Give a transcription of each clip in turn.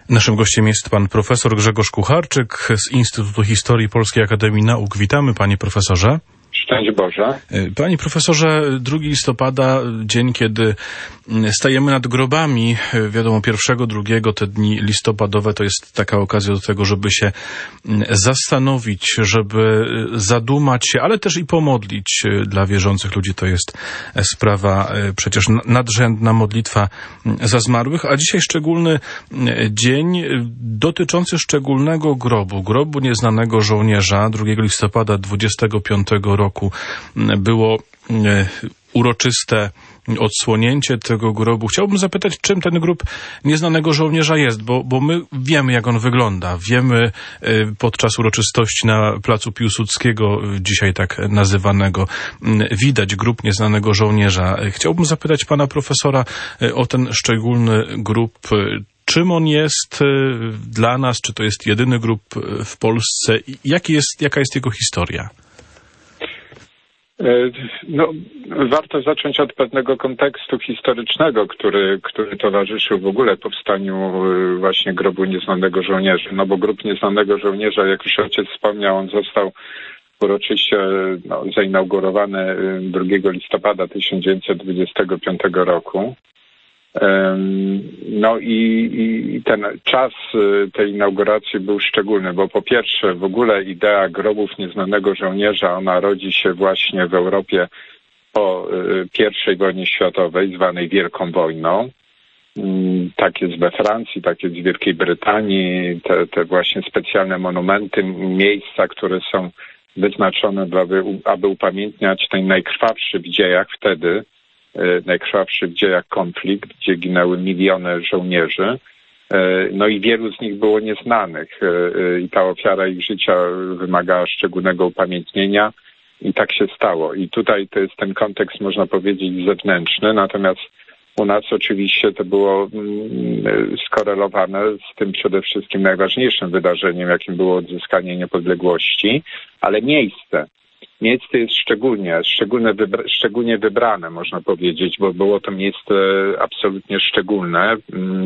Naszym gościem jest pan profesor Grzegorz Kucharczyk z Instytutu Historii Polskiej Akademii Nauk. Witamy, panie profesorze. Szczęść Boże. Panie profesorze, 2 listopada, dzień, kiedy stajemy nad grobami, wiadomo, 1, 2, te dni listopadowe to jest taka okazja do tego, żeby się zastanowić, żeby zadumać się, ale też i pomodlić. Dla wierzących ludzi to jest sprawa przecież nadrzędna, modlitwa za zmarłych, a dzisiaj szczególny dzień dotyczący szczególnego grobu nieznanego żołnierza. 2 listopada 25 roku było uroczyste odsłonięcie tego grobu. Chciałbym zapytać, czym ten grób nieznanego żołnierza jest, bo my wiemy, jak on wygląda. Wiemy podczas uroczystości na placu Piłsudskiego, dzisiaj tak nazywanego, widać grób nieznanego żołnierza. Chciałbym zapytać pana profesora o ten szczególny grób. Czym on jest dla nas? Czy to jest jedyny grób w Polsce? Jaka jest jego historia? No, warto zacząć od pewnego kontekstu historycznego, który towarzyszył w ogóle powstaniu właśnie grobu nieznanego żołnierza. No bo grób nieznanego żołnierza, jak już ojciec wspomniał, on został uroczyście zainaugurowany 2 listopada 1925 roku. No i ten czas tej inauguracji był szczególny, bo po pierwsze w ogóle idea grobów nieznanego żołnierza, ona rodzi się właśnie w Europie po I wojnie światowej, zwanej Wielką Wojną. Tak jest we Francji, tak jest w Wielkiej Brytanii, te właśnie specjalne monumenty, miejsca, które są wyznaczone, aby upamiętniać ten najkrwawszy w dziejach wtedy, najkrwawszy w dziejach konflikt, gdzie ginęły miliony żołnierzy. No i wielu z nich było nieznanych i ta ofiara ich życia wymagała szczególnego upamiętnienia i tak się stało. I tutaj to jest ten kontekst, można powiedzieć, zewnętrzny, natomiast u nas oczywiście to było skorelowane z tym przede wszystkim najważniejszym wydarzeniem, jakim było odzyskanie niepodległości, ale miejsce jest szczególnie wybrane, można powiedzieć, bo było to miejsce absolutnie szczególne.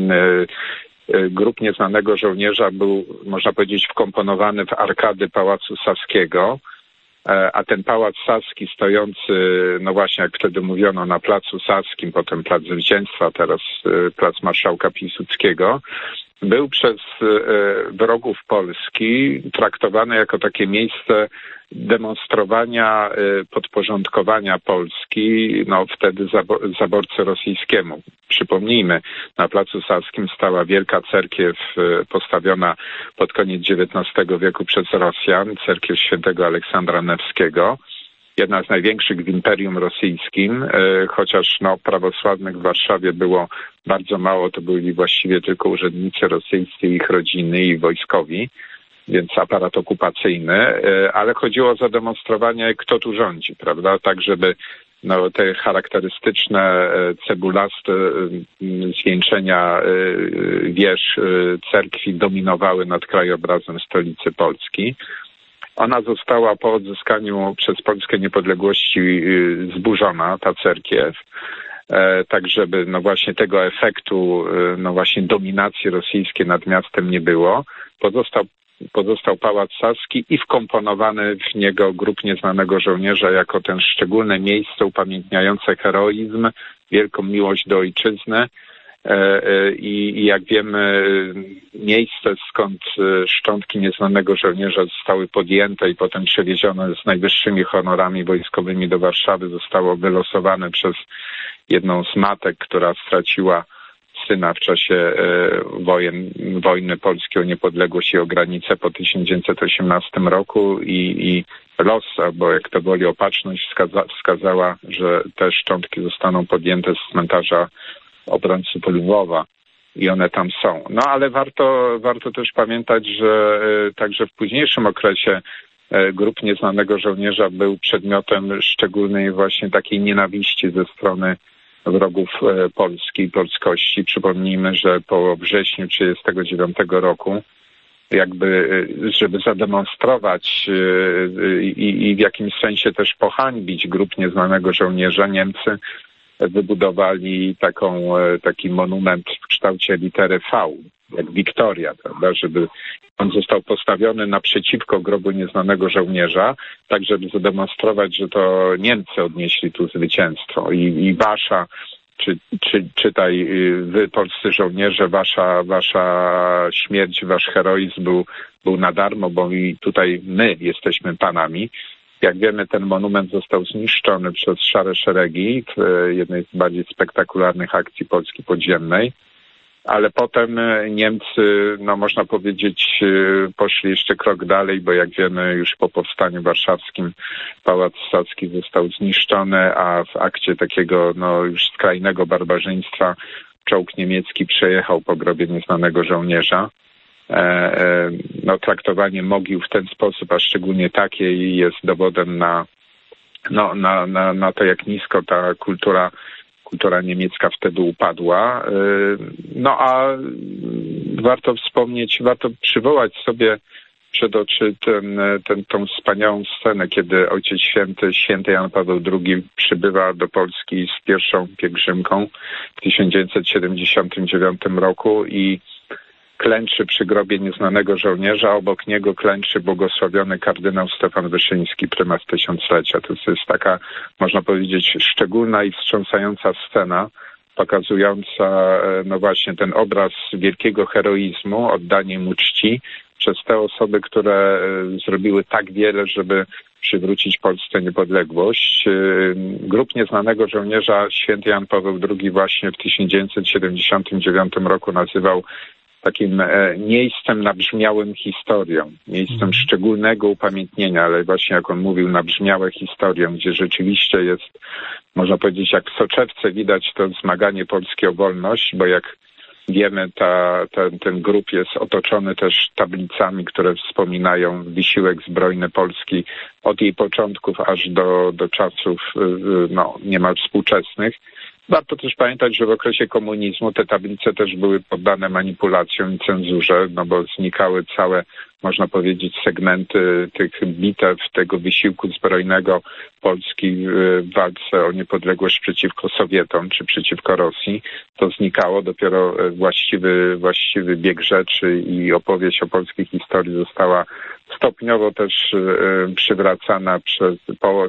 Grób nieznanego żołnierza był, można powiedzieć, wkomponowany w arkady Pałacu Saskiego, a ten Pałac Saski stojący, no właśnie jak wtedy mówiono, na Placu Saskim, potem Plac Zwycięstwa, teraz Plac Marszałka Piłsudskiego, był przez wrogów Polski traktowany jako takie miejsce demonstrowania podporządkowania Polski, no wtedy zaborcy rosyjskiemu. Przypomnijmy, na Placu Saskim stała wielka cerkiew postawiona pod koniec XIX wieku przez Rosjan, cerkiew świętego Aleksandra Newskiego, jedna z największych w Imperium Rosyjskim, chociaż prawosławnych w Warszawie było bardzo mało, to byli właściwie tylko urzędnicy rosyjscy, ich rodziny i wojskowi, więc aparat okupacyjny, ale chodziło o zademonstrowanie, kto tu rządzi, prawda, tak żeby te charakterystyczne cebulaste zwieńczenia wież cerkwi dominowały nad krajobrazem stolicy Polski. Ona została po odzyskaniu przez Polskę niepodległości zburzona, ta cerkiew, tak żeby właśnie tego efektu właśnie dominacji rosyjskiej nad miastem nie było. Pozostał Pałac Saski i wkomponowany w niego grób nieznanego żołnierza jako ten szczególne miejsce upamiętniające heroizm, wielką miłość do ojczyzny. I jak wiemy, miejsce, skąd szczątki nieznanego żołnierza zostały podjęte i potem przewiezione z najwyższymi honorami wojskowymi do Warszawy, zostało wylosowane przez jedną z matek, która straciła syna w czasie wojny polskiej o niepodległość i o granicę po 1918 roku i los, albo jak to woli opatrzność, wskazała, że te szczątki zostaną podjęte z cmentarza obrońcy Lwowa i one tam są. No ale warto też pamiętać, że także w późniejszym okresie grób nieznanego żołnierza był przedmiotem szczególnej właśnie takiej nienawiści ze strony wrogów Polski i polskości. Przypomnijmy, że po wrześniu 1939 roku żeby zademonstrować i w jakimś sensie też pohańbić grób nieznanego żołnierza, Niemcy wybudowali taki monument w kształcie litery V jak Wiktoria, prawda, żeby on został postawiony naprzeciwko grobu nieznanego żołnierza, tak żeby zademonstrować, że to Niemcy odnieśli tu zwycięstwo i wasza, czytaj wy, polscy żołnierze, wasza śmierć, wasz heroizm był na darmo, bo i tutaj my jesteśmy panami. Jak wiemy, ten monument został zniszczony przez Szare Szeregi w jednej z bardziej spektakularnych akcji Polski podziemnej. Ale potem Niemcy, no można powiedzieć, poszli jeszcze krok dalej, bo jak wiemy, już po powstaniu warszawskim Pałac Saski został zniszczony, a w akcie takiego no już skrajnego barbarzyństwa czołg niemiecki przejechał po grobie nieznanego żołnierza. No, traktowanie mogił w ten sposób, a szczególnie takiej, jest dowodem na to, jak nisko ta kultura niemiecka wtedy upadła. No a warto wspomnieć, warto przywołać sobie przed oczy tą wspaniałą scenę, kiedy Ojciec Święty Jan Paweł II przybywa do Polski z pierwszą pielgrzymką w 1979 roku i klęczy przy grobie nieznanego żołnierza, obok niego klęczy błogosławiony kardynał Stefan Wyszyński, prymas tysiąclecia. To jest taka, można powiedzieć, szczególna i wstrząsająca scena, pokazująca no właśnie ten obraz wielkiego heroizmu, oddanie mu czci przez te osoby, które zrobiły tak wiele, żeby przywrócić Polsce niepodległość. Grób nieznanego żołnierza święty Jan Paweł II właśnie w 1979 roku nazywał takim miejscem nabrzmiałym historią, miejscem szczególnego upamiętnienia, ale właśnie jak on mówił, nabrzmiałe historią, gdzie rzeczywiście jest, można powiedzieć, jak w soczewce widać to zmaganie Polski o wolność, bo jak wiemy, ten grób jest otoczony też tablicami, które wspominają wysiłek zbrojny Polski od jej początków aż do czasów no, niemal współczesnych. Warto też pamiętać, że w okresie komunizmu te tablice też były poddane manipulacjom i cenzurze, no bo znikały całe, można powiedzieć, segmenty tych bitew, tego wysiłku zbrojnego Polski w walce o niepodległość przeciwko Sowietom czy przeciwko Rosji. To znikało, dopiero właściwy bieg rzeczy i opowieść o polskiej historii została stopniowo też przywracana po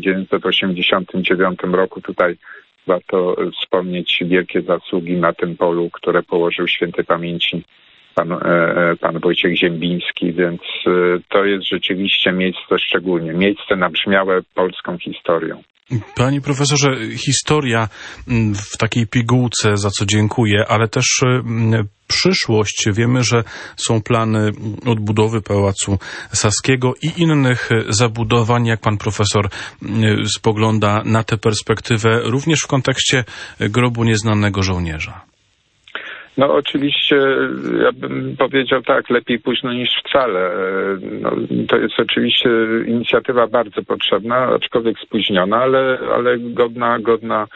1989 roku. Tutaj warto wspomnieć wielkie zasługi na tym polu, które położył świętej pamięci pan Wojciech Ziembiński, więc to jest rzeczywiście miejsce szczególnie, miejsce nabrzmiałe polską historią. Panie profesorze, historia w takiej pigułce, za co dziękuję, ale też przyszłość. Wiemy, że są plany odbudowy Pałacu Saskiego i innych zabudowań. Jak pan profesor spogląda na tę perspektywę, również w kontekście grobu nieznanego żołnierza? No oczywiście, ja bym powiedział tak, lepiej późno niż wcale. No, to jest oczywiście inicjatywa bardzo potrzebna, aczkolwiek spóźniona, ale godna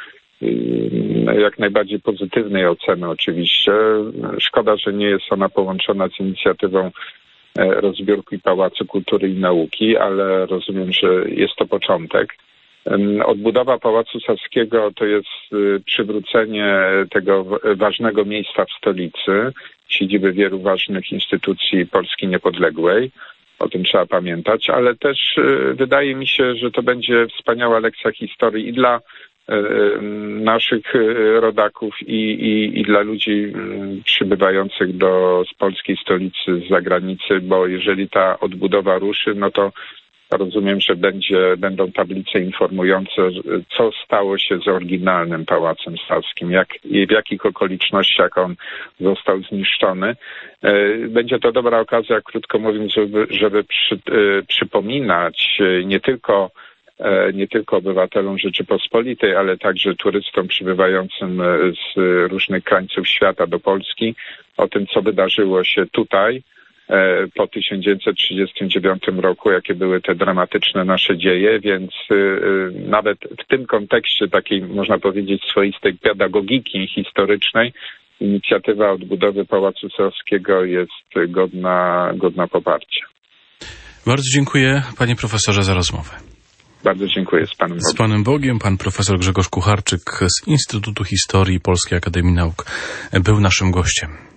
jak najbardziej pozytywnej oceny oczywiście. Szkoda, że nie jest ona połączona z inicjatywą rozbiórki Pałacu Kultury i Nauki, ale rozumiem, że jest to początek. Odbudowa Pałacu Saskiego to jest przywrócenie tego ważnego miejsca w stolicy, siedziby wielu ważnych instytucji Polski niepodległej. O tym trzeba pamiętać, ale też wydaje mi się, że to będzie wspaniała lekcja historii i dla naszych rodaków i dla ludzi przybywających z polskiej stolicy z zagranicy, bo jeżeli ta odbudowa ruszy, no to rozumiem, że będą tablice informujące, co stało się z oryginalnym Pałacem Saskim, i w jakich okolicznościach on został zniszczony. Będzie to dobra okazja, krótko mówiąc, żeby przypominać nie tylko obywatelom Rzeczypospolitej, ale także turystom przybywającym z różnych krańców świata do Polski o tym, co wydarzyło się tutaj po 1939 roku, jakie były te dramatyczne nasze dzieje, więc nawet w tym kontekście takiej, można powiedzieć, swoistej pedagogiki historycznej inicjatywa odbudowy Pałacu Saskiego jest godna poparcia. Bardzo dziękuję, panie profesorze, za rozmowę. Bardzo dziękuję. Z Panem Bogiem. Z Panem Bogiem. Pan profesor Grzegorz Kucharczyk z Instytutu Historii Polskiej Akademii Nauk był naszym gościem.